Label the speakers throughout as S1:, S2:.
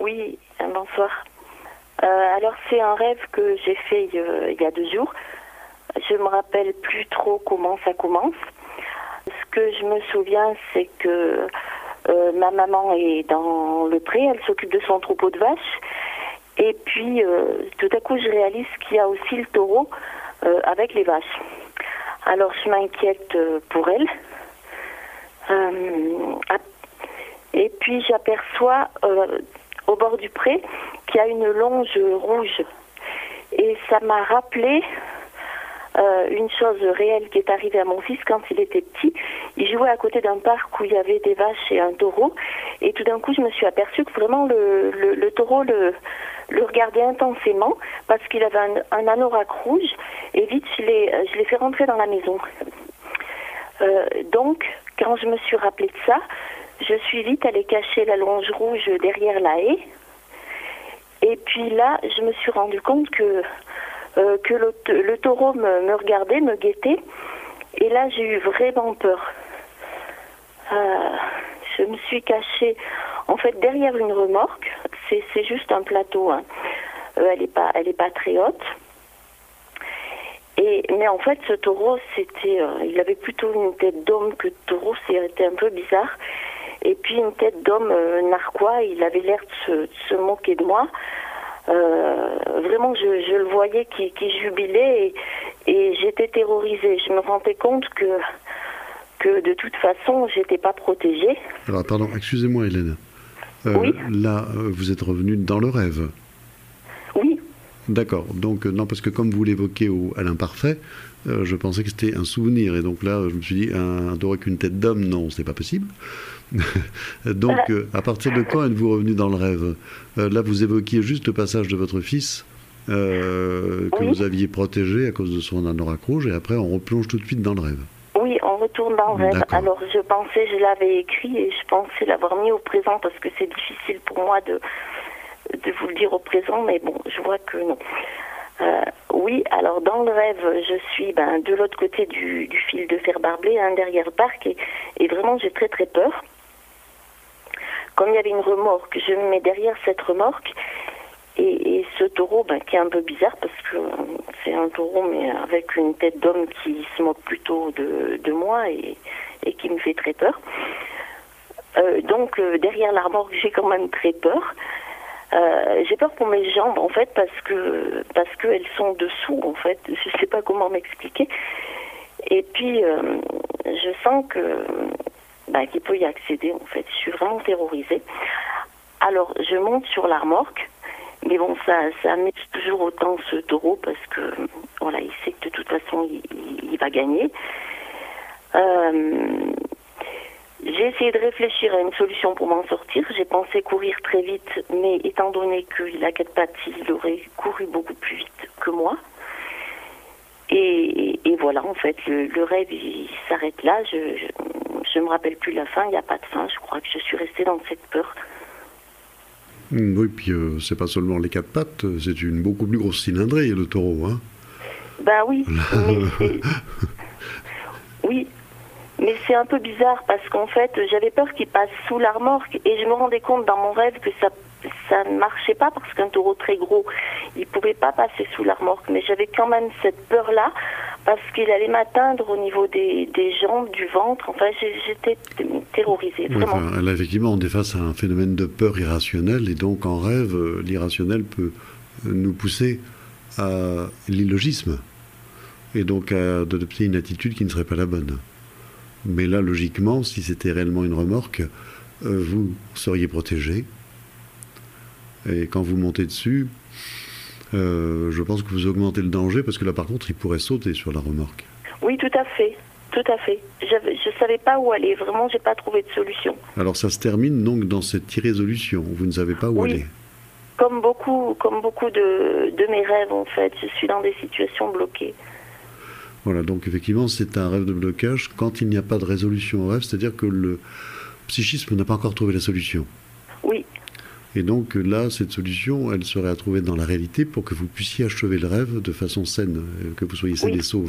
S1: Oui, bonsoir. Alors c'est un rêve que j'ai fait il y a 2 jours. Je me rappelle plus trop comment ça commence. Ce que je me souviens, c'est que ma maman est dans le pré, elle s'occupe de son troupeau de vaches. Et puis tout à coup, je réalise qu'il y a aussi le taureau avec les vaches. Alors je m'inquiète pour elle. Et puis j'aperçois au bord du pré qu'il y a une longe rouge. Et ça m'a rappelé une chose réelle qui est arrivée à mon fils quand il était petit. Il jouait à côté d'un parc où il y avait des vaches et un taureau. Et tout d'un coup, je me suis aperçue que vraiment le taureau le regardait intensément parce qu'il avait un anorak rouge. Et vite, je l'ai fait rentrer dans la maison. Donc, quand je me suis rappelé de ça, je suis vite allée cacher la longe rouge derrière la haie. Et puis là, je me suis rendu compte que le taureau me regardait, me guettait. Et là, j'ai eu vraiment peur. Je me suis cachée, en fait, derrière une remorque. C'est juste un plateau, hein. Elle est pas très haute. Mais en fait, ce taureau, il avait plutôt une tête d'homme que de taureau. C'était un peu bizarre. Et puis une tête d'homme narquois. Il avait l'air de se moquer de moi. Vraiment, je le voyais qui jubilait et j'étais terrorisée. Je me rendais compte que de toute façon, j'étais pas protégée.
S2: Alors, pardon, excusez-moi, Hélène.
S1: Oui.
S2: Là, vous êtes revenue dans le rêve.
S1: Oui.
S2: D'accord. Donc, non, parce que comme vous l'évoquez à l'imparfait, je pensais que c'était un souvenir. Et donc là, je me suis dit, un taureau avec une tête d'homme, non, c'est pas possible. Donc, à partir de quand êtes-vous revenu dans le rêve? Là, vous évoquiez juste le passage de votre fils que vous aviez protégé à cause de son anorak rouge, et après, on replonge tout de suite dans le rêve.
S1: Oui, on retourne dans le rêve.
S2: D'accord.
S1: Alors, je l'avais écrit et je pensais l'avoir mis au présent parce que c'est difficile pour moi de vous le dire au présent, mais bon, je vois que non. Oui, alors dans le rêve, je suis de l'autre côté du fil de fer barbelé, derrière le parc, et vraiment j'ai très très peur. Comme il y avait une remorque, je me mets derrière cette remorque, et ce taureau qui est un peu bizarre parce que c'est un taureau mais avec une tête d'homme qui se moque plutôt de moi et qui me fait très peur. Donc derrière la remorque, j'ai quand même très peur. J'ai peur pour mes jambes en fait parce que elles sont dessous en fait. Je sais pas comment m'expliquer. Et puis je sens qu'il peut y accéder en fait. Je suis vraiment terrorisée. Alors je monte sur la remorque, mais bon ça amuse toujours autant ce taureau parce que voilà, il sait que de toute façon il va gagner. J'ai essayé de réfléchir à une solution pour m'en sortir. J'ai pensé courir très vite, mais étant donné qu'il a 4 pattes, il aurait couru beaucoup plus vite que moi. Et voilà, en fait, le rêve, il s'arrête là. Je me rappelle plus la fin, il n'y a pas de fin. Je crois que je suis restée dans cette peur.
S2: Oui, puis c'est pas seulement les 4 pattes, c'est une beaucoup plus grosse cylindrée, le taureau, hein.
S1: Oui, oui. Mais c'est un peu bizarre parce qu'en fait, j'avais peur qu'il passe sous la remorque et je me rendais compte dans mon rêve que ça ne marchait pas parce qu'un taureau très gros, il pouvait pas passer sous la remorque. Mais j'avais quand même cette peur-là parce qu'il allait m'atteindre au niveau des jambes, du ventre. Enfin, j'étais terrorisée, vraiment.
S2: Oui, enfin, là, effectivement, on est face à un phénomène de peur irrationnelle et donc en rêve, l'irrationnel peut nous pousser à l'illogisme et donc à adopter une attitude qui ne serait pas la bonne. Mais là, logiquement, si c'était réellement une remorque, vous seriez protégé. Et quand vous montez dessus, je pense que vous augmentez le danger, parce que là, par contre, il pourrait sauter sur la remorque.
S1: Oui, tout à fait. Tout à fait. Je savais pas où aller. Vraiment, j'ai pas trouvé de solution.
S2: Alors, ça se termine donc dans cette irrésolution. Vous ne savez pas où aller.
S1: Comme beaucoup de mes rêves, en fait. Je suis dans des situations bloquées.
S2: Voilà, donc effectivement, c'est un rêve de blocage quand il n'y a pas de résolution au rêve, c'est-à-dire que le psychisme n'a pas encore trouvé la solution.
S1: Oui.
S2: Et donc là, cette solution, elle serait à trouver dans la réalité pour que vous puissiez achever le rêve de façon saine, que vous soyez saine et sauve.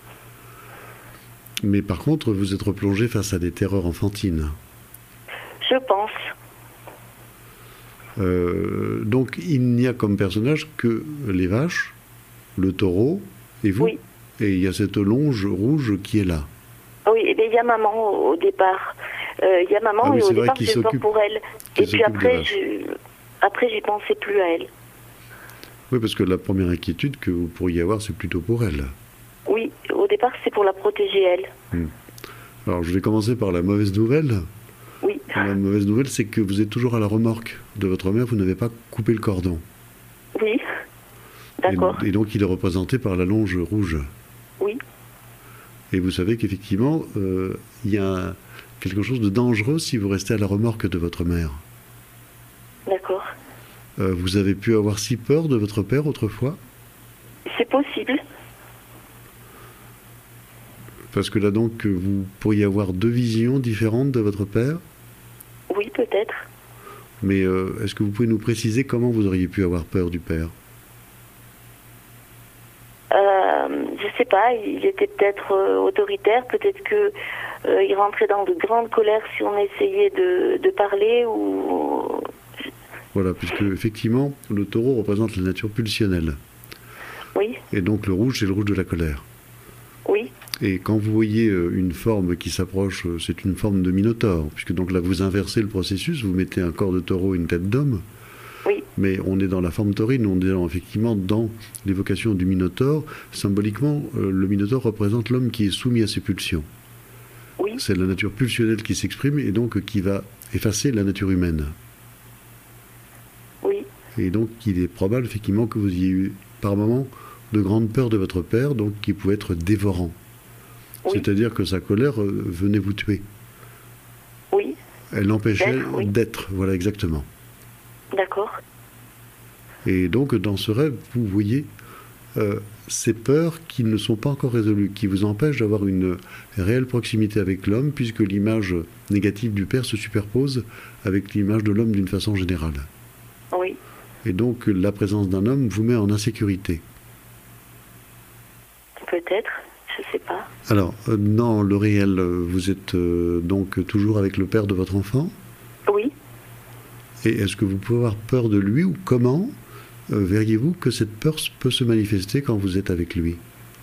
S2: Mais par contre, vous êtes replongé face à des terreurs enfantines.
S1: Je pense.
S2: Donc il n'y a comme personnage que les vaches, le taureau et vous.
S1: Oui.
S2: Et il y a cette longe rouge qui est là.
S1: Oui, et bien il y a maman au départ. Il y a maman et au départ j'ai peur pour elle. Et puis après, j'y pensais plus à elle.
S2: Oui, parce que la première inquiétude que vous pourriez avoir, c'est plutôt pour elle.
S1: Oui, au départ, c'est pour la protéger, elle.
S2: Alors, je vais commencer par la mauvaise nouvelle.
S1: Oui.
S2: La mauvaise nouvelle, c'est que vous êtes toujours à la remorque de votre mère, vous n'avez pas coupé le cordon.
S1: Oui, d'accord.
S2: Et donc, il est représenté par la longe rouge.
S1: Oui.
S2: Et vous savez qu'effectivement, il y a quelque chose de dangereux si vous restez à la remorque de votre mère.
S1: D'accord.
S2: Vous avez pu avoir si peur de votre père autrefois?
S1: C'est possible.
S2: Parce que là donc, vous pourriez avoir deux visions différentes de votre père?
S1: Oui, peut-être.
S2: Mais est-ce que vous pouvez nous préciser comment vous auriez pu avoir peur du père?
S1: Je sais pas, il était peut-être autoritaire, peut-être que il rentrait dans de grandes colères si on essayait de parler ou...
S2: Voilà, puisque effectivement, le taureau représente la nature pulsionnelle.
S1: Oui.
S2: Et donc le rouge, c'est le rouge de la colère.
S1: Oui.
S2: Et quand vous voyez une forme qui s'approche, c'est une forme de minotaure, puisque donc là vous inversez le processus, vous mettez un corps de taureau et une tête d'homme.
S1: Oui.
S2: Mais on est dans la forme taurine, on est effectivement dans l'évocation du minotaure. Symboliquement, le minotaure représente l'homme qui est soumis à ses pulsions.
S1: Oui.
S2: C'est la nature pulsionnelle qui s'exprime et donc qui va effacer la nature humaine.
S1: Oui.
S2: Et donc il est probable effectivement que vous ayez eu par moments de grandes peurs de votre père, donc qui pouvait être dévorant. Oui. C'est-à-dire que sa colère venait vous tuer.
S1: Oui.
S2: Elle l'empêchait d'être, voilà exactement.
S1: D'accord.
S2: Et donc dans ce rêve, vous voyez ces peurs qui ne sont pas encore résolues, qui vous empêchent d'avoir une réelle proximité avec l'homme, puisque l'image négative du père se superpose avec l'image de l'homme d'une façon générale.
S1: Oui.
S2: Et donc la présence d'un homme vous met en insécurité.
S1: Peut-être, je sais pas.
S2: Alors, dans le réel, vous êtes donc toujours avec le père de votre enfant?
S1: Oui.
S2: Et est-ce que vous pouvez avoir peur de lui ou comment verriez-vous que cette peur peut se manifester quand vous êtes avec lui?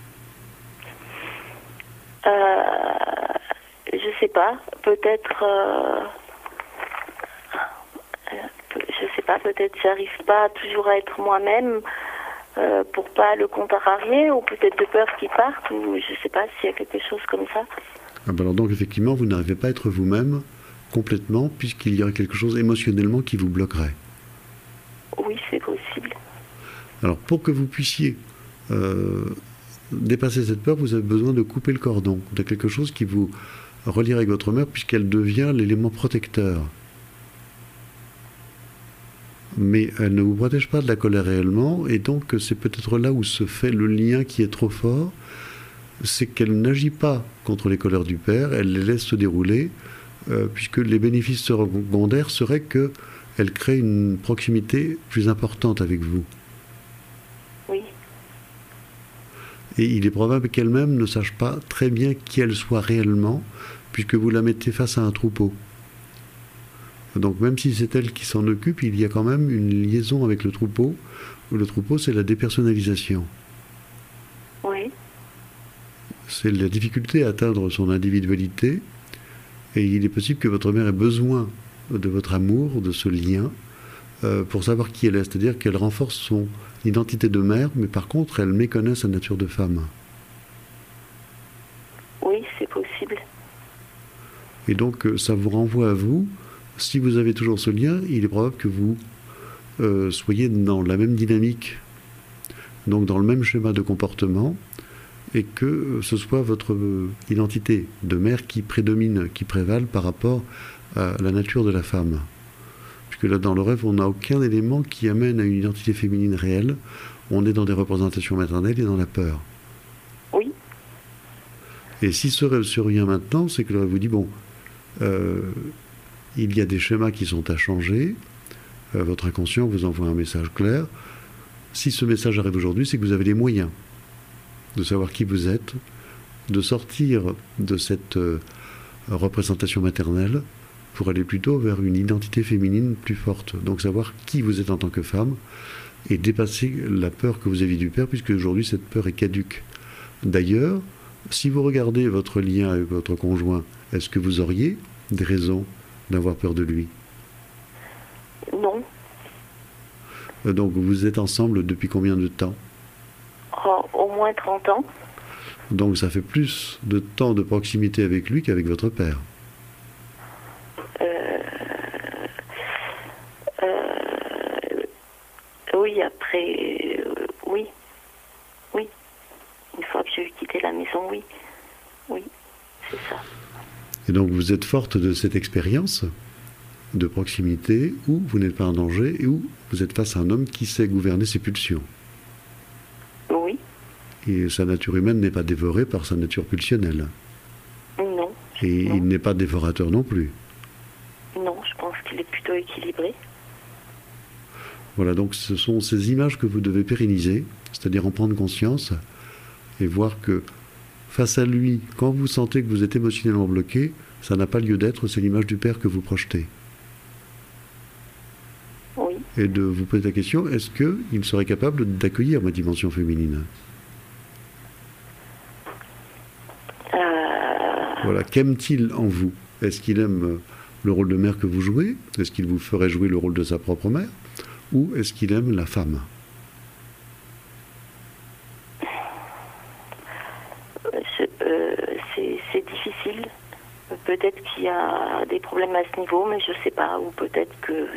S1: Je sais pas, peut-être... je sais pas, peut-être j'arrive pas toujours à être moi-même pour pas le contrarier, ou peut-être de peur qu'il parte, ou je sais pas s'il y a quelque chose comme ça.
S2: Ah ben alors donc effectivement, vous n'arrivez pas à être vous-même complètement, puisqu'il y aurait quelque chose émotionnellement qui vous bloquerait.
S1: Oui, c'est possible.
S2: Alors pour que vous puissiez dépasser cette peur, vous avez besoin de couper le cordon, de quelque chose qui vous relierait avec votre mère, puisqu'elle devient l'élément protecteur. Mais elle ne vous protège pas de la colère réellement, et donc c'est peut-être là où se fait le lien qui est trop fort, c'est qu'elle n'agit pas contre les colères du père, elle les laisse se dérouler, puisque les bénéfices secondaires seraient qu'elle crée une proximité plus importante avec vous.
S1: Oui.
S2: Et il est probable qu'elle-même ne sache pas très bien qui elle soit réellement, puisque vous la mettez face à un troupeau. Donc même si c'est elle qui s'en occupe, il y a quand même une liaison avec le troupeau. Le troupeau, c'est la dépersonnalisation.
S1: Oui.
S2: C'est la difficulté à atteindre son individualité. Et il est possible que votre mère ait besoin de votre amour, de ce lien, pour savoir qui elle est. C'est-à-dire qu'elle renforce son identité de mère, mais par contre, elle méconnaît sa nature de femme.
S1: Oui, c'est possible.
S2: Et donc, ça vous renvoie à vous. Si vous avez toujours ce lien, il est probable que vous soyez dans la même dynamique, donc dans le même schéma de comportement, et que ce soit votre identité de mère qui prédomine, qui prévale par rapport à la nature de la femme. Puisque là, dans le rêve, on n'a aucun élément qui amène à une identité féminine réelle. On est dans des représentations maternelles et dans la peur.
S1: Oui.
S2: Et si ce rêve survient maintenant, c'est que le rêve vous dit, bon, il y a des schémas qui sont à changer, votre inconscient vous envoie un message clair. Si ce message arrive aujourd'hui, c'est que vous avez les moyens de savoir qui vous êtes, de sortir de cette représentation maternelle pour aller plutôt vers une identité féminine plus forte. Donc savoir qui vous êtes en tant que femme et dépasser la peur que vous aviez du père, puisque aujourd'hui cette peur est caduque. D'ailleurs, si vous regardez votre lien avec votre conjoint, est-ce que vous auriez des raisons d'avoir peur de lui?
S1: Non.
S2: Donc vous êtes ensemble depuis combien de temps?
S1: Au moins 30 ans.
S2: Donc ça fait plus de temps de proximité avec lui qu'avec votre père.
S1: Oui, après, oui. Oui. Une fois que j'ai quitté la maison, oui. Oui, c'est ça.
S2: Et donc vous êtes forte de cette expérience de proximité où vous n'êtes pas en danger et où vous êtes face à un homme qui sait gouverner ses pulsions.
S1: Oui.
S2: Et sa nature humaine n'est pas dévorée par sa nature pulsionnelle.
S1: Non.
S2: Et
S1: non.
S2: il n'est pas dévorateur non plus.
S1: Non, je pense qu'il est plutôt équilibré.
S2: Voilà, donc ce sont ces images que vous devez pérenniser, c'est-à-dire en prendre conscience et voir que face à lui, quand vous sentez que vous êtes émotionnellement bloqué, ça n'a pas lieu d'être, c'est l'image du père que vous projetez.
S1: Oui.
S2: Et de vous poser la question, est-ce qu'il serait capable d'accueillir ma dimension féminine? Voilà, qu'aime-t-il en vous? Est-ce qu'il aime le rôle de mère que vous jouez? Est-ce qu'il vous ferait jouer le rôle de sa propre mère? Ou est-ce qu'il aime la femme?
S1: C'est difficile. Peut-être qu'il y a des problèmes à ce niveau, mais je ne sais pas. Ou peut-être que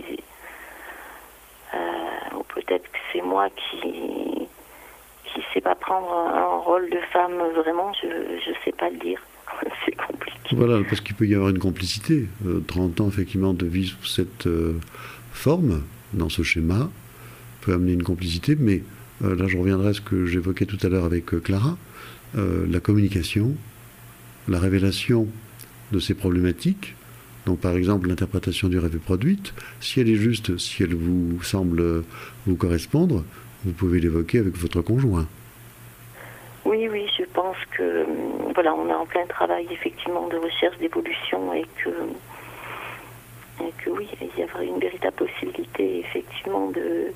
S1: c'est moi qui ne sais pas prendre un rôle de femme vraiment. Je ne sais pas le dire. C'est compliqué.
S2: Voilà, parce qu'il peut y avoir une complicité. 30 ans, effectivement, de vie sous cette forme, dans ce schéma, peut amener une complicité. Mais là, je reviendrai à ce que j'évoquais tout à l'heure avec Clara. La communication, la révélation de ces problématiques. Donc, par exemple, l'interprétation du rêve produite, si elle est juste, si elle vous semble vous correspondre, vous pouvez l'évoquer avec votre conjoint.
S1: Oui, je pense que voilà, on est en plein travail effectivement de recherche, d'évolution et que oui, il y aurait une véritable possibilité effectivement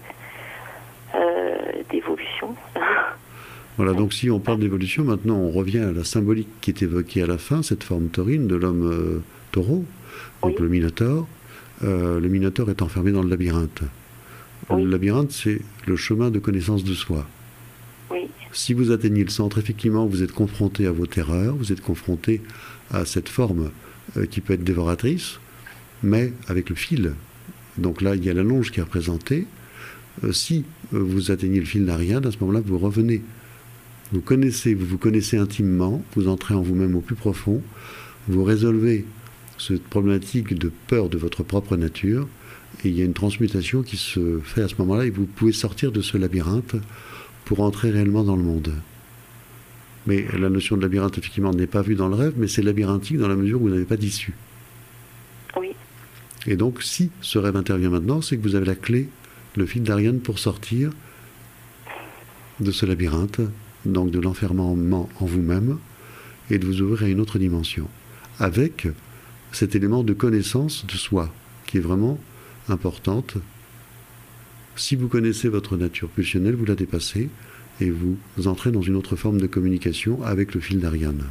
S1: d'évolution.
S2: Voilà, donc si on parle d'évolution, maintenant on revient à la symbolique qui est évoquée à la fin, cette forme taurine de l'homme taureau, donc oui. Le Minotaure. Le Minotaure est enfermé dans le labyrinthe. Oui. Le labyrinthe, c'est le chemin de connaissance de soi.
S1: Oui.
S2: Si vous atteignez le centre, effectivement, vous êtes confronté à vos terreurs, vous êtes confronté à cette forme qui peut être dévoratrice, mais avec le fil. Donc là, il y a la longe qui est représentée. Si vous atteignez le fil d'Ariane, à ce moment-là, vous revenez. Vous vous connaissez intimement, vous entrez en vous-même au plus profond, vous résolvez cette problématique de peur de votre propre nature, et il y a une transmutation qui se fait à ce moment-là, et vous pouvez sortir de ce labyrinthe pour entrer réellement dans le monde. Mais la notion de labyrinthe, effectivement, n'est pas vue dans le rêve, mais c'est labyrinthique dans la mesure où vous n'avez pas d'issue.
S1: Oui.
S2: Et donc, si ce rêve intervient maintenant, c'est que vous avez la clé, le fil d'Ariane pour sortir de ce labyrinthe, donc de l'enfermement en vous-même, et de vous ouvrir à une autre dimension, avec cet élément de connaissance de soi, qui est vraiment importante. Si vous connaissez votre nature pulsionnelle, vous la dépassez, et vous entrez dans une autre forme de communication avec le fil d'Ariane.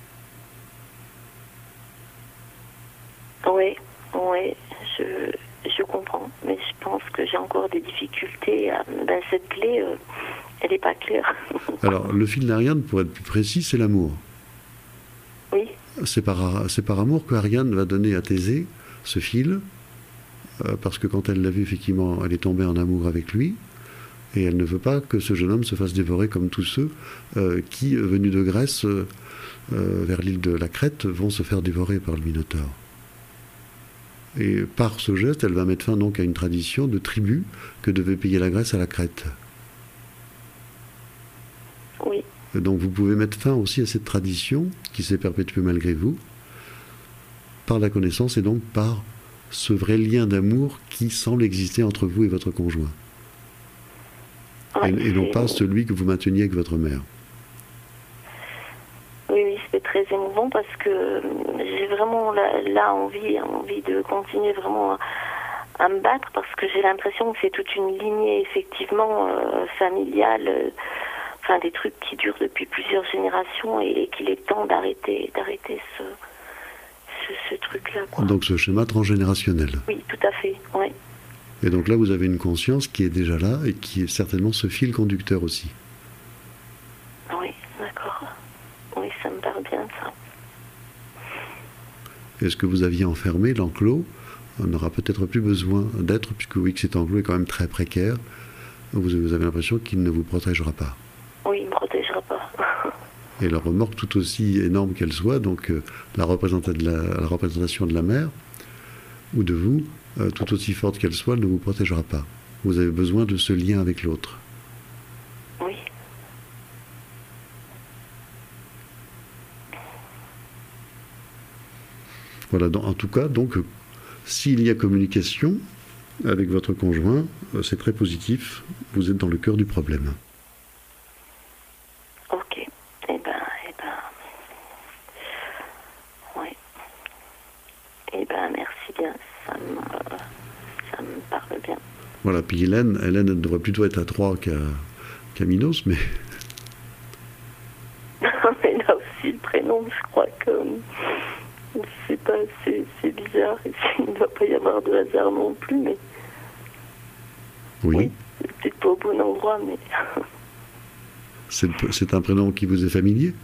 S1: Oui, je comprends, mais je pense que j'ai encore des difficultés. Cette clé, elle n'est pas claire.
S2: Alors, le fil d'Ariane, pour être plus précis, c'est l'amour.
S1: Oui.
S2: C'est par amour qu'Ariane va donner à Thésée ce fil, parce que quand elle l'a vu, effectivement, elle est tombée en amour avec lui, et elle ne veut pas que ce jeune homme se fasse dévorer comme tous ceux qui, venus de Grèce, vers l'île de la Crète, vont se faire dévorer par le Minotaure. Et par ce geste, elle va mettre fin donc à une tradition de tribut que devait payer la Grèce à la Crète.
S1: Oui.
S2: Et donc vous pouvez mettre fin aussi à cette tradition qui s'est perpétuée malgré vous, par la connaissance et donc par ce vrai lien d'amour qui semble exister entre vous et votre conjoint. Et non pas celui que vous mainteniez avec votre mère.
S1: Oui, c'est très émouvant parce que j'ai vraiment là envie de continuer vraiment à me battre parce que j'ai l'impression que c'est toute une lignée effectivement familiale, enfin des trucs qui durent depuis plusieurs générations et qu'il est temps d'arrêter ce truc-là, quoi.
S2: Donc ce schéma transgénérationnel.
S1: Oui, tout à fait, oui.
S2: Et donc là, vous avez une conscience qui est déjà là et qui est certainement ce fil conducteur aussi.
S1: Oui, d'accord. Oui, ça me parle bien, ça.
S2: Est-ce que vous aviez enfermé l'enclos? On n'aura peut-être plus besoin d'être, puisque oui, que cet enclos est quand même très précaire. Vous avez l'impression qu'il ne vous protégera pas.
S1: Oui, il ne me protégera pas.
S2: Et la remorque, tout aussi énorme qu'elle soit, donc la représentation de la mère ou de vous, tout aussi forte qu'elle soit, elle ne vous protégera pas. Vous avez besoin de ce lien avec l'autre.
S1: Oui.
S2: Voilà, en tout cas, donc, s'il y a communication avec votre conjoint, c'est très positif. Vous êtes dans le cœur du problème.
S1: Ok. Oui. Merci bien. Ça me parle bien.
S2: Voilà, puis Hélène, elle devrait plutôt être à 3 qu'à Minos, mais...
S1: Mais là aussi, le prénom, je crois que c'est bizarre. Il ne doit pas y avoir de hasard non plus, mais...
S2: Oui.
S1: C'est peut-être pas au bon endroit, mais...
S2: C'est un prénom qui vous est familier?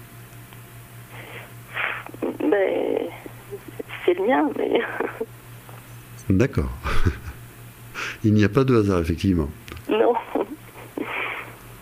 S1: Mais... C'est le mien, mais...
S2: D'accord. Il n'y a pas de hasard, effectivement.